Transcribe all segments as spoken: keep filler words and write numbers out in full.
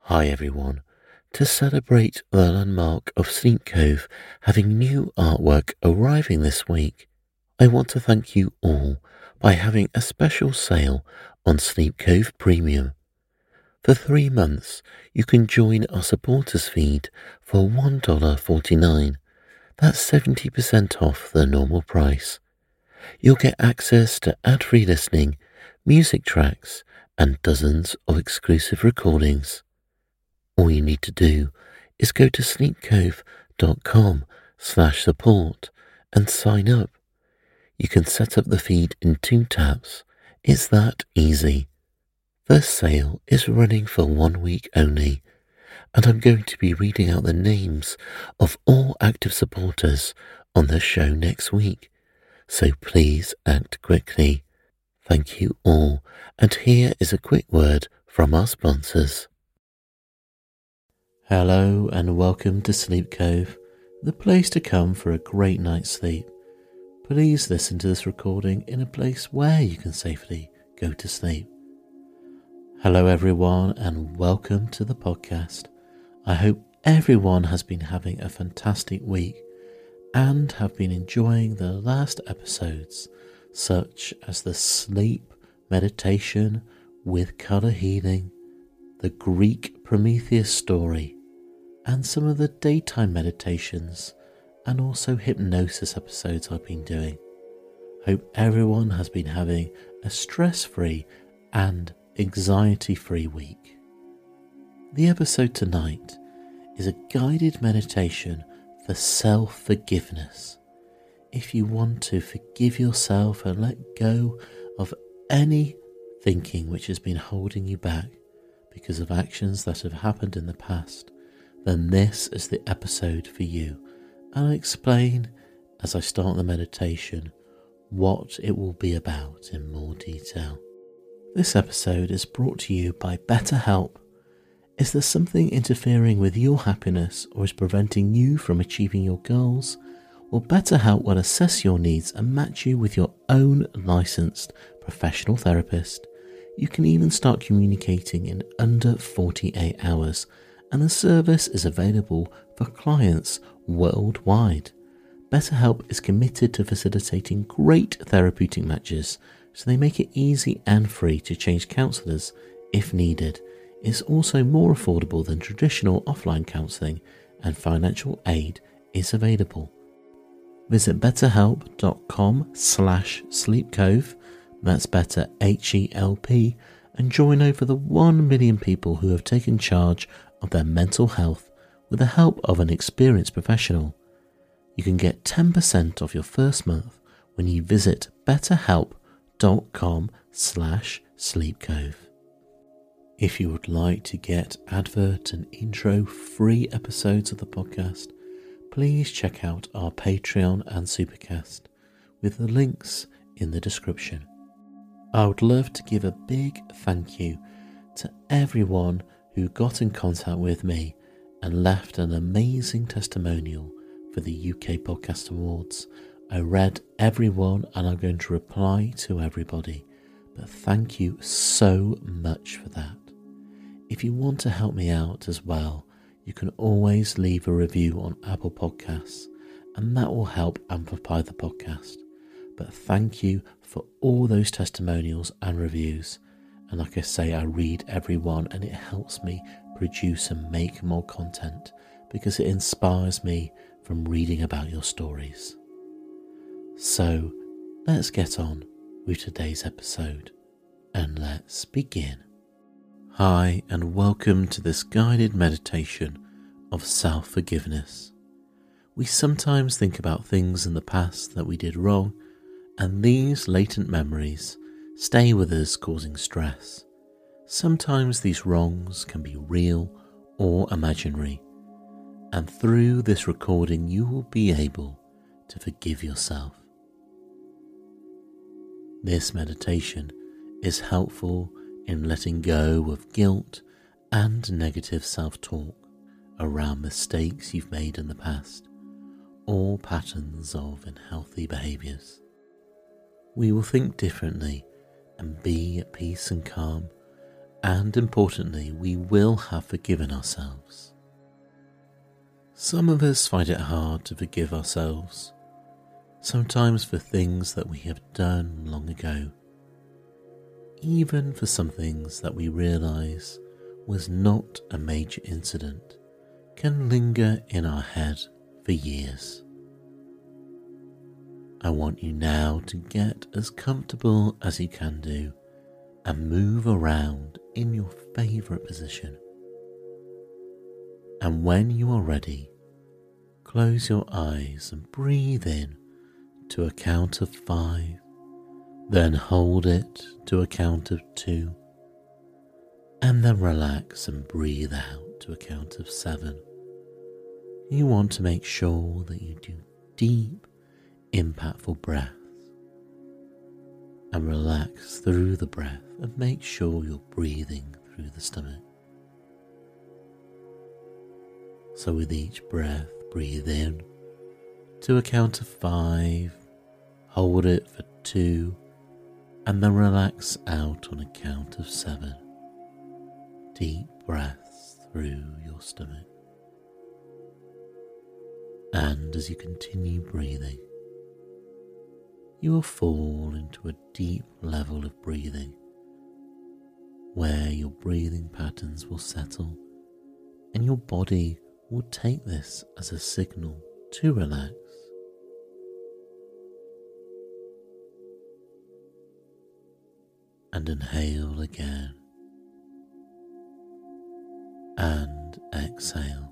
Hi everyone. To celebrate the landmark of Sleep Cove having new artwork arriving this week, I want to thank you all by having a special sale on Sleep Cove Premium. For three months, you can join our supporters feed for one dollar forty-nine. That's seventy percent off the normal price. You'll get access to ad-free listening, music tracks, and dozens of exclusive recordings. All you need to do is go to sleepcove.com slash support and sign up. You can set up the feed in two taps. It's that easy. The sale is running for one week only, and I'm going to be reading out the names of all active supporters on the show next week, so please act quickly. Thank you all, and here is a quick word from our sponsors. Hello and welcome to Sleep Cove, the place to come for a great night's sleep. Please listen to this recording in a place where you can safely go to sleep. Hello everyone and welcome to the podcast. I hope everyone has been having a fantastic week and have been enjoying the last episodes, such as the sleep meditation with colour healing, the Greek Prometheus story, and some of the daytime meditations and also hypnosis episodes I've been doing. Hope everyone has been having a stress-free and anxiety-free week. The episode tonight is a guided meditation for self-forgiveness. If you want to forgive yourself and let go of any thinking which has been holding you back because of actions that have happened in the past, then this is the episode for you, and I'll explain as I start the meditation what it will be about in more detail. This episode is brought to you by BetterHelp. Is there something interfering with your happiness or is preventing you from achieving your goals? Well, BetterHelp will assess your needs and match you with your own licensed professional therapist. You can even start communicating in under forty-eight hours, and the service is available for clients worldwide. BetterHelp is committed to facilitating great therapeutic matches, so they make it easy and free to change counsellors if needed. It's also more affordable than traditional offline counselling, and financial aid is available. Visit betterhelp.com slash sleepcove, that's better H E L P, and join over the one million people who have taken charge of their mental health with the help of an experienced professional. You can get ten percent off your first month when you visit betterhelp.com slash sleepcove. If you would like to get advert and intro free episodes of the podcast, please check out our Patreon and Supercast with the links in the description. I would love to give a big thank you to everyone who got in contact with me and left an amazing testimonial for the U K Podcast Awards. I read everyone and I'm going to reply to everybody, but thank you so much for that. If you want to help me out as well, you can always leave a review on Apple Podcasts, and that will help amplify the podcast. But thank you for all those testimonials and reviews. And like I say, I read every one and it helps me produce and make more content because it inspires me from reading about your stories. So let's get on with today's episode and let's begin. Hi and welcome to this guided meditation of self-forgiveness. We sometimes think about things in the past that we did wrong, and these latent memories stay with us, causing stress. Sometimes these wrongs can be real or imaginary, and through this recording you will be able to forgive yourself. This meditation is helpful in letting go of guilt and negative self-talk around mistakes you've made in the past or patterns of unhealthy behaviours. We will think differently and be at peace and calm And importantly, we will have forgiven ourselves. Some of us find it hard to forgive ourselves, sometimes for things that we have done long ago, even for some things that we realise was not a major incident, can linger in our head for years. I want you now to get as comfortable as you can do and move around in your favourite position. And when you are ready, close your eyes and breathe in to a count of five, then hold it to a count of two, and then relax and breathe out to a count of seven. You want to make sure that you do deep, impactful breaths and relax through the breath and make sure you're breathing through the stomach. So with each breath, breathe in to a count of five, hold it for two, and then relax out on a count of seven. Deep breaths through your stomach. And as you continue breathing, you will fall into a deep level of breathing where your breathing patterns will settle and your body will take this as a signal to relax. And inhale again and exhale.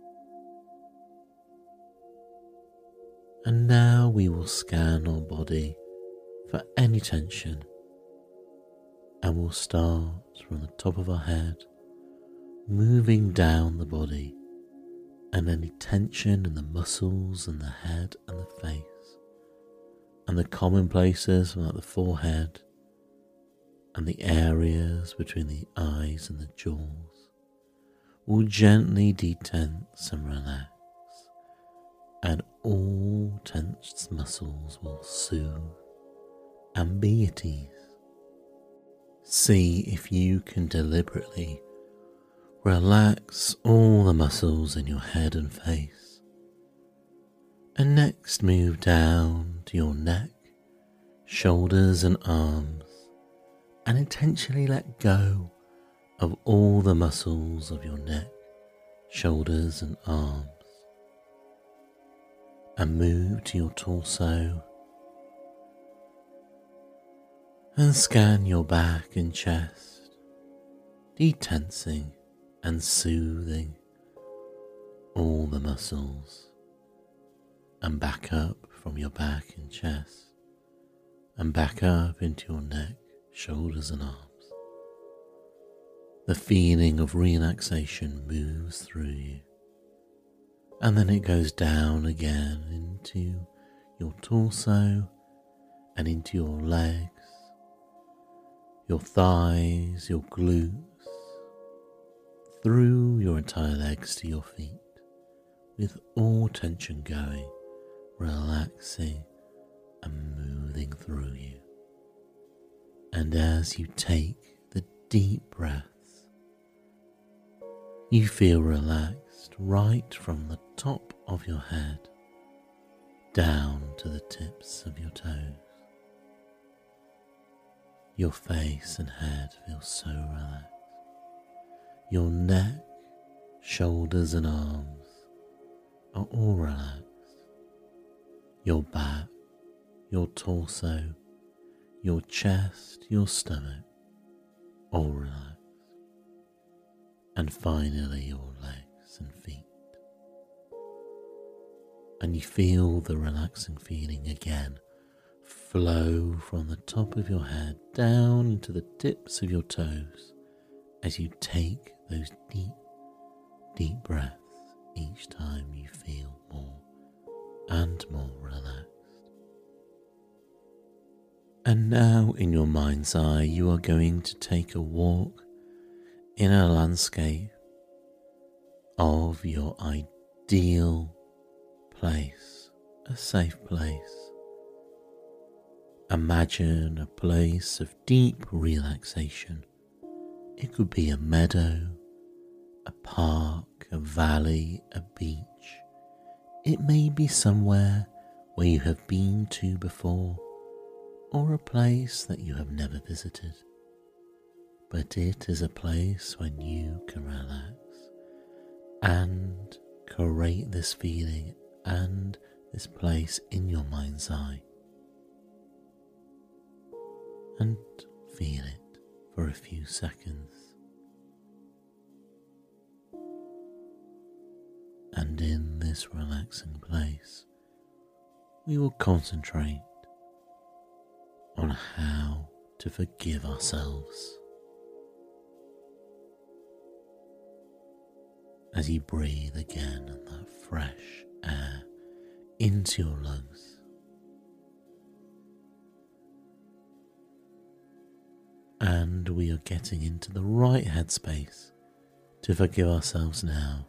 And now we will scan our body for any tension, and we'll start from the top of our head, moving down the body and any tension in the muscles and the head and the face, and the common places like the forehead and the areas between the eyes and the jaws will gently detense and relax, and all tensed muscles will soothe and be at ease. See if you can deliberately relax all the muscles in your head and face, and next move down to your neck, shoulders and arms, and intentionally let go of all the muscles of your neck, shoulders and arms, and move to your torso and scan your back and chest, detensing and soothing all the muscles, and back up from your back and chest and back up into your neck, shoulders and arms. The feeling of relaxation moves through you, and then it goes down again into your torso and into your legs, your thighs, your glutes, through your entire legs to your feet, with all tension going, relaxing and moving through you. And as you take the deep breaths, you feel relaxed right from the top of your head down to the tips of your toes. Your face and head feel so relaxed. Your neck, shoulders and arms are all relaxed. Your back, your torso, your chest, your stomach, all relaxed. And finally your legs and feet. And you feel the relaxing feeling again flow from the top of your head down into the tips of your toes as you take those deep, deep breaths each time you feel more and more relaxed. And now in your mind's eye you are going to take a walk in a landscape of your ideal place, a safe place. Imagine a place of deep relaxation It could be a meadow, a park, a valley, a beach. It may be somewhere where you have been to before, or a place that you have never visited. But it is a place when you can relax and create this feeling and this place in your mind's eye, and feel it for a few seconds. And in this relaxing place, we will concentrate on how to forgive ourselves. As you breathe again and that fresh air into your lungs, and we are getting into the right headspace to forgive ourselves now.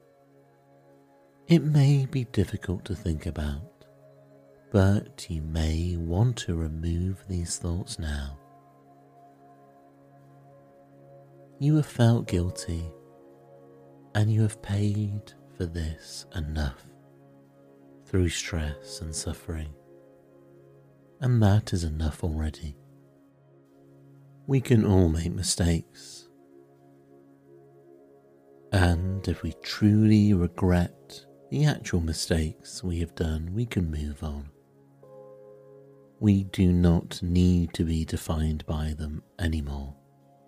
It may be difficult to think about, but you may want to remove these thoughts now. You have felt guilty, and you have paid for this enough through stress and suffering, and that is enough already. We can all make mistakes, and if we truly regret the actual mistakes we have done, we can move on. We do not need to be defined by them anymore.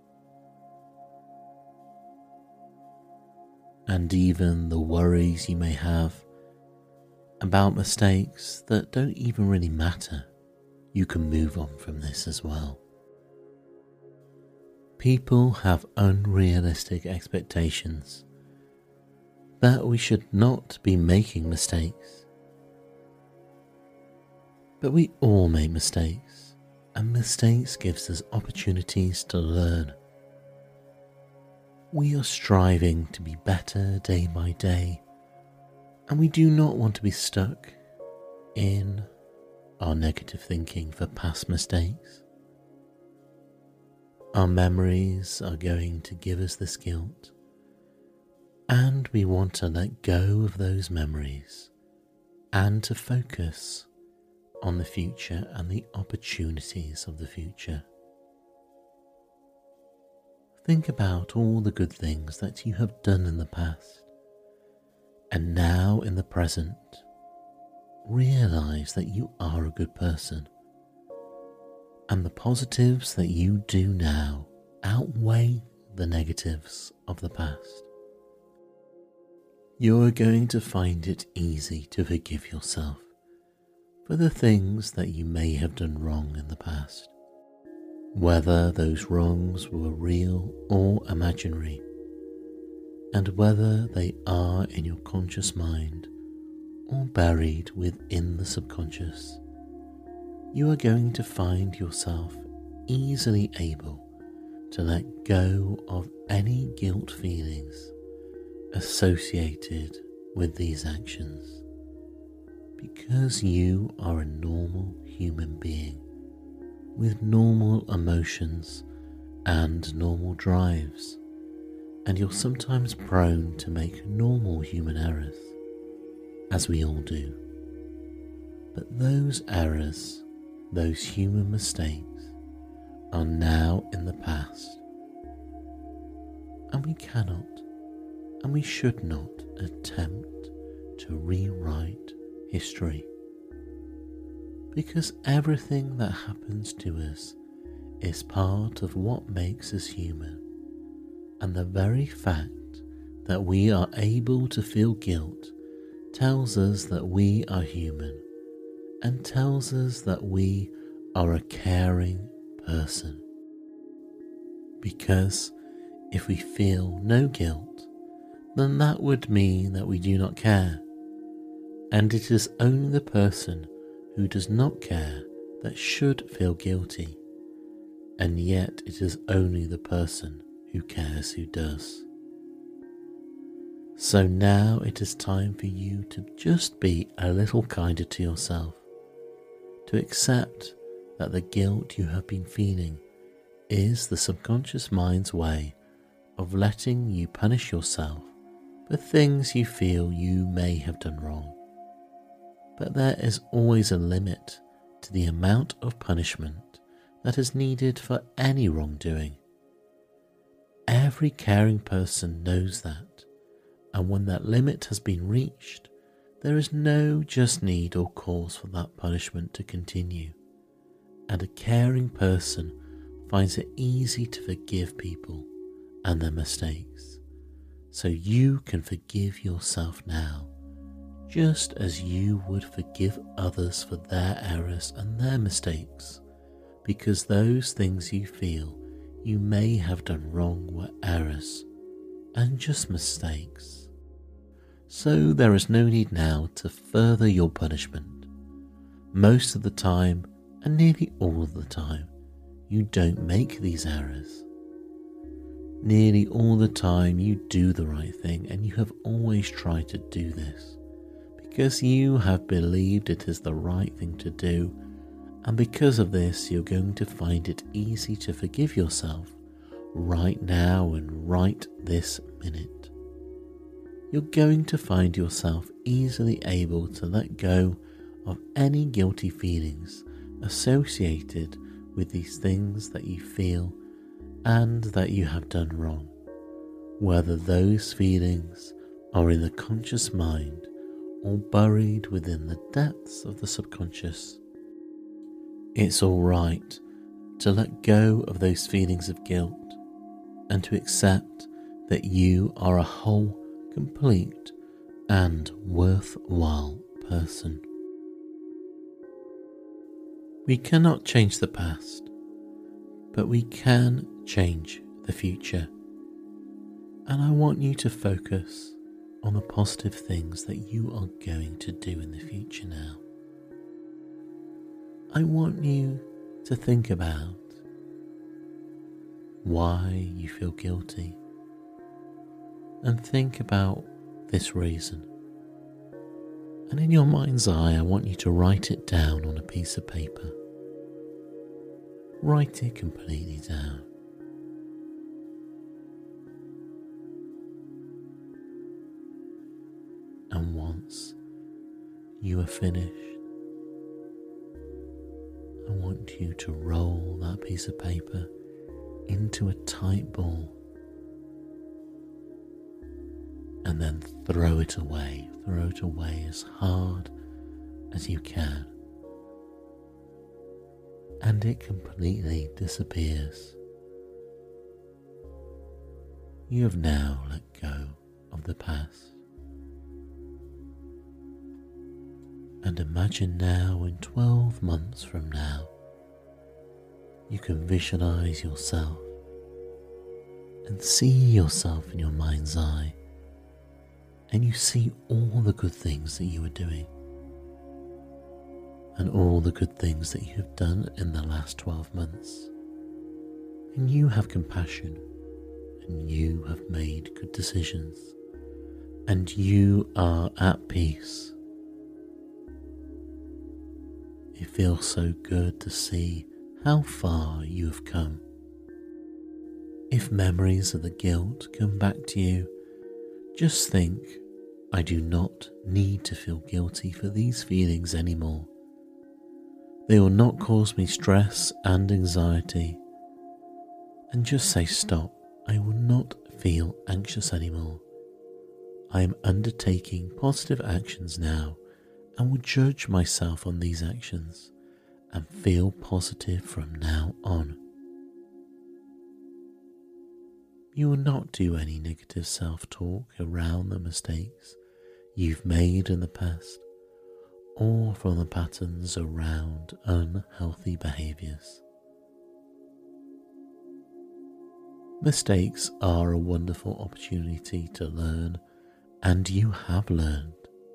And even the worries you may have about mistakes that don't even really matter, you can move on from this as well. People have unrealistic expectations that we should not be making mistakes. But we all make mistakes, and mistakes gives us opportunities to learn. We are striving to be better day by day, and we do not want to be stuck in our negative thinking for past mistakes. Our memories are going to give us this guilt, and we want to let go of those memories and to focus on the future and the opportunities of the future. Think about all the good things that you have done in the past, and now in the present, realize that you are a good person, and the positives that you do now outweigh the negatives of the past. You are going to find it easy to forgive yourself for the things that you may have done wrong in the past, whether those wrongs were real or imaginary, and whether they are in your conscious mind or buried within the subconscious. You are going to find yourself easily able to let go of any guilt feelings associated with these actions, because you are a normal human being with normal emotions and normal drives, and you're sometimes prone to make normal human errors, as we all do. But those errors, those human mistakes, are now in the past, and we cannot and we should not attempt to rewrite history, because everything that happens to us is part of what makes us human, and the very fact that we are able to feel guilt tells us that we are human, and tells us that we are a caring person. Because if we feel no guilt, then that would mean that we do not care, and it is only the person who does not care that should feel guilty, and yet it is only the person who cares who does. So now it is time for you to just be a little kinder to yourself, to accept that the guilt you have been feeling is the subconscious mind's way of letting you punish yourself for things you feel you may have done wrong. But there is always a limit to the amount of punishment that is needed for any wrongdoing. Every caring person knows that, and when that limit has been reached, there is no just need or cause for that punishment to continue, and a caring person finds it easy to forgive people and their mistakes, so you can forgive yourself now, just as you would forgive others for their errors and their mistakes, because those things you feel you may have done wrong were errors and just mistakes. So there is no need now to further your punishment. Most of the time, and nearly all of the time, you don't make these errors. Nearly all the time you do the right thing, and you have always tried to do this because you have believed it is the right thing to do, and because of this you're going to find it easy to forgive yourself right now and right this minute. You're going to find yourself easily able to let go of any guilty feelings associated with these things that you feel and that you have done wrong, whether those feelings are in the conscious mind or buried within the depths of the subconscious. It's all right to let go of those feelings of guilt and to accept that you are a whole, complete, and worthwhile person. We cannot change the past, but we can change the future. And I want you to focus on the positive things that you are going to do in the future now. I want you to think about why you feel guilty and think about this reason. And in your mind's eye, I want you to write it down on a piece of paper. Write it completely down. And once you are finished, I want you to roll that piece of paper into a tight ball and then throw it away. Throw it away as hard as you can. And it completely disappears. You have now let go of the past. And imagine now, in twelve months from now, you can visualize yourself and see yourself in your mind's eye, and you see all the good things that you are doing and all the good things that you have done in the last twelve months. And you have compassion, and you have made good decisions, and you are at peace. It feels so good to see how far you have come. If memories of the guilt come back to you, just think, I do not need to feel guilty for these feelings anymore. They will not cause me stress and anxiety. And just say stop. I will not feel anxious anymore. I am undertaking positive actions now and will judge myself on these actions and feel positive from now on. You will not do any negative self-talk around the mistakes you've made in the past or from the patterns around unhealthy behaviours. Mistakes are a wonderful opportunity to learn, and you have learned.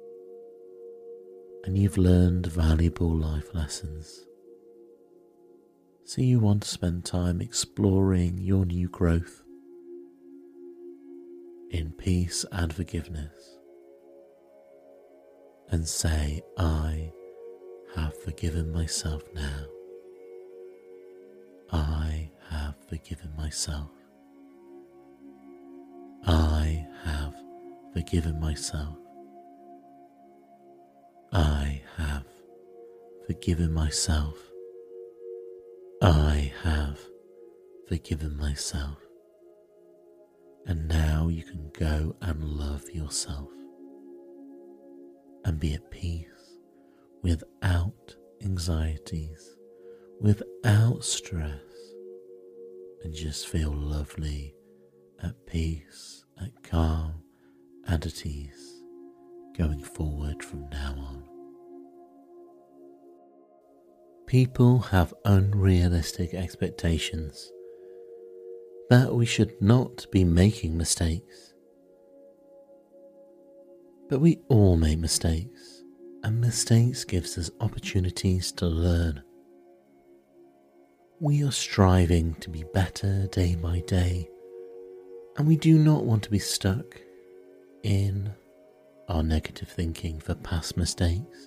And you've learned valuable life lessons. So you want to spend time exploring your new growth in peace and forgiveness. And say, I have forgiven myself now. I have forgiven forgiven myself. I have forgiven myself. I have forgiven myself. I have forgiven myself. And now you can go and love yourself and be at peace without anxieties, without stress, and just feel lovely, at peace, at calm, and at ease going forward from now on. People have unrealistic expectations that we should not be making mistakes. But we all make mistakes, and mistakes gives us opportunities to learn. We are striving to be better day by day, and we do not want to be stuck in our negative thinking for past mistakes.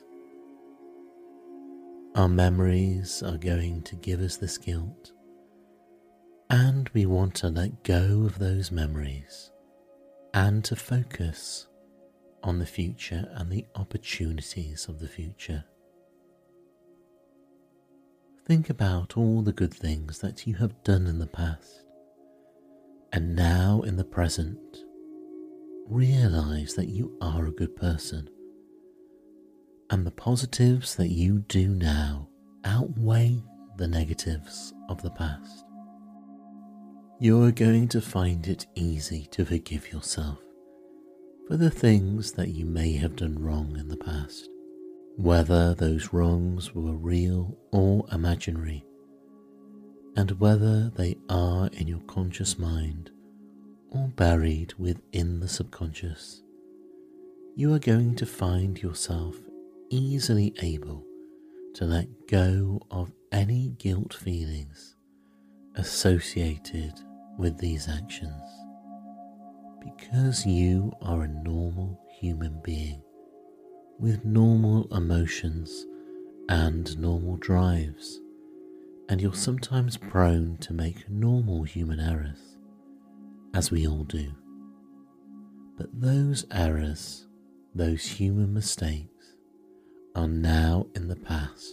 Our memories are going to give us this guilt, and we want to let go of those memories and to focus on the future and the opportunities of the future. Think about all the good things that you have done in the past, and now in the present, realize that you are a good person, and the positives that you do now outweigh the negatives of the past. You're going to find it easy to forgive yourself for the things that you may have done wrong in the past, whether those wrongs were real or imaginary, and whether they are in your conscious mind or buried within the subconscious. You are going to find yourself easily able to let go of any guilt feelings associated with these actions, because you are a normal human being with normal emotions and normal drives, and you're sometimes prone to make normal human errors, as we all do. But those errors, those human mistakes, are now in the past,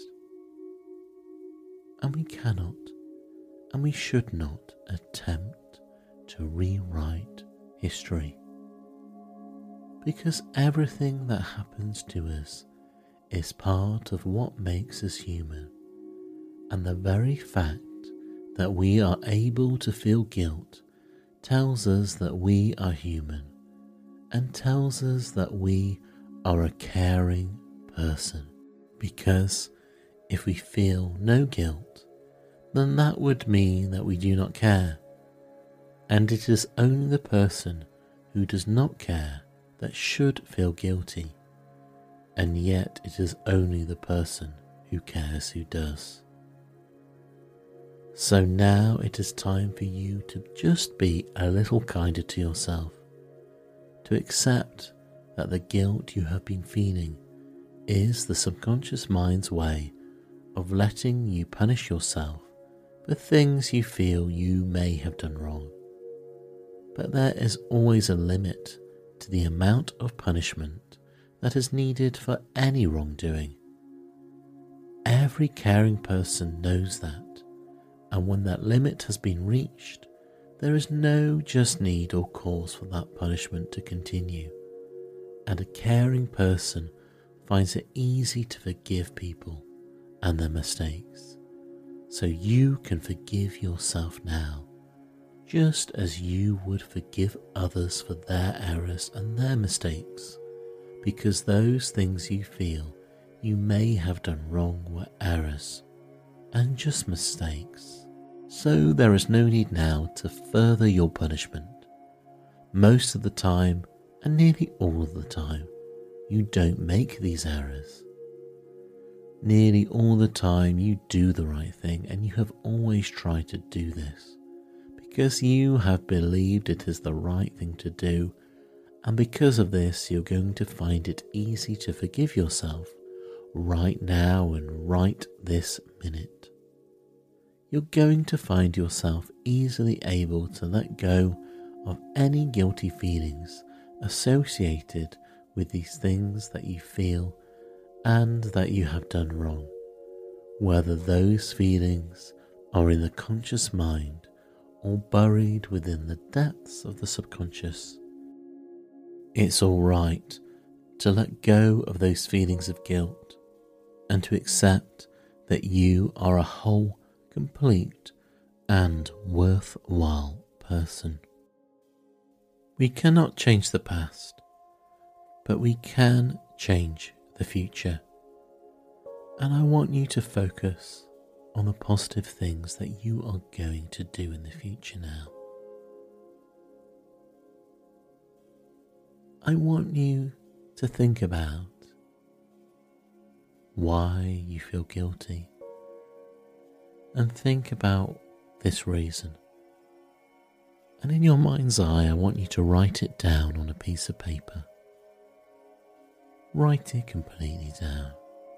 and we cannot and we should not attempt to rewrite history, because everything that happens to us is part of what makes us human, and the very fact that we are able to feel guilt tells us that we are human and tells us that we are a caring person, because if we feel no guilt, then that would mean that we do not care, and it is only the person who does not care that should feel guilty, and yet it is only the person who cares who does. So now it is time for you to just be a little kinder to yourself, to accept that the guilt you have been feeling is the subconscious mind's way of letting you punish yourself for things you feel you may have done wrong. But there is always a limit to the amount of punishment that is needed for any wrongdoing. Every caring person knows that, and when that limit has been reached, there is no just need or cause for that punishment to continue, and a caring person finds it easy to forgive people and their mistakes. So you can forgive yourself now, just as you would forgive others for their errors and their mistakes, because those things you feel you may have done wrong were errors and just mistakes. So there is no need now to further your punishment. Most of the time, and nearly all of the time, you don't make these errors. Nearly all the time you do the right thing, and you have always tried to do this because you have believed it is the right thing to do, and because of this you're going to find it easy to forgive yourself right now and right this minute. you're going to find yourself easily able to let go of any guilty feelings associated with these things that you feel and that you have done wrong, whether those feelings are in the conscious mind or buried within the depths of the subconscious. It's all right to let go of those feelings of guilt and to accept that you are a whole, complete, and worthwhile person. We cannot change the past, but we can change the future. And I want you to focus on the positive things that you are going to do in the future now. I want you to think about why you feel guilty and think about this reason. And in your mind's eye, I want you to write it down on a piece of paper. Write it completely down.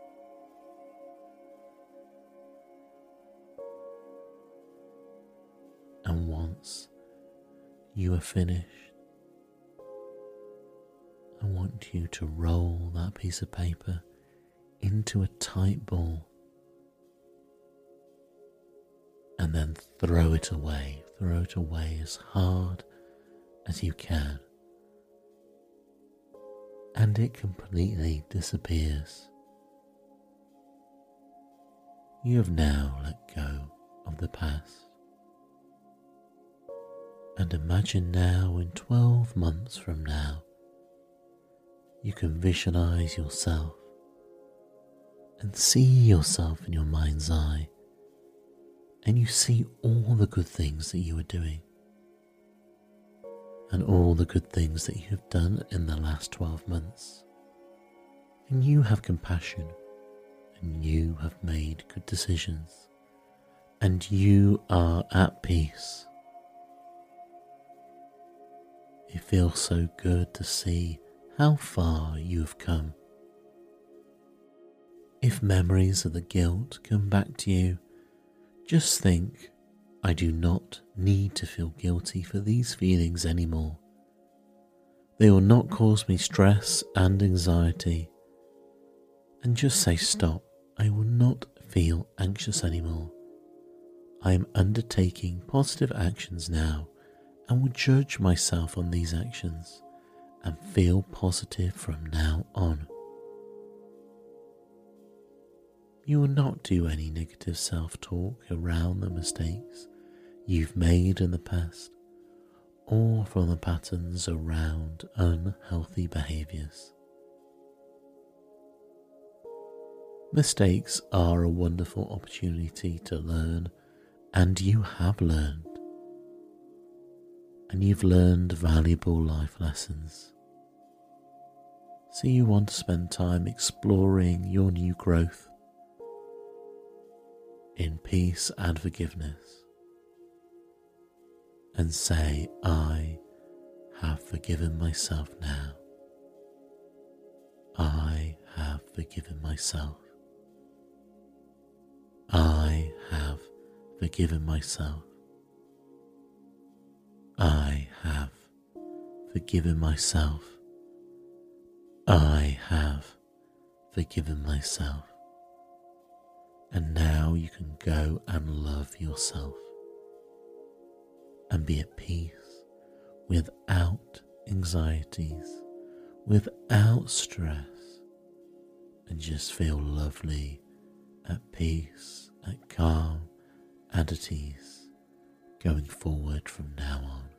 And once you are finished, I want you to roll that piece of paper into a tight ball and then throw it away. Throw it away as hard as you can. And it completely disappears. You have now let go of the past. And imagine now in twelve months from now, you can visualize yourself and see yourself in your mind's eye, and you see all the good things that you are doing and all the good things that you have done in the last twelve months. And you have compassion, and you have made good decisions, and you are at peace. It feels so good to see how far you have come. If memories of the guilt come back to you, just think, I do not need to feel guilty for these feelings anymore. They will not cause me stress and anxiety. And just say stop. I will not feel anxious anymore. I am undertaking positive actions now and will judge myself on these actions and feel positive from now on. You will not do any negative self-talk around the mistakes you've made in the past or from the patterns around unhealthy behaviours. Mistakes are a wonderful opportunity to learn, and you have learned. And you've learned valuable life lessons. So you want to spend time exploring your new growth in peace and forgiveness, and say, I have forgiven myself now. I have forgiven myself. I have forgiven myself. I have forgiven myself. I have forgiven myself. And now you can go and love yourself and be at peace without anxieties, without stress, and just feel lovely, at peace, at calm and at ease going forward from now on.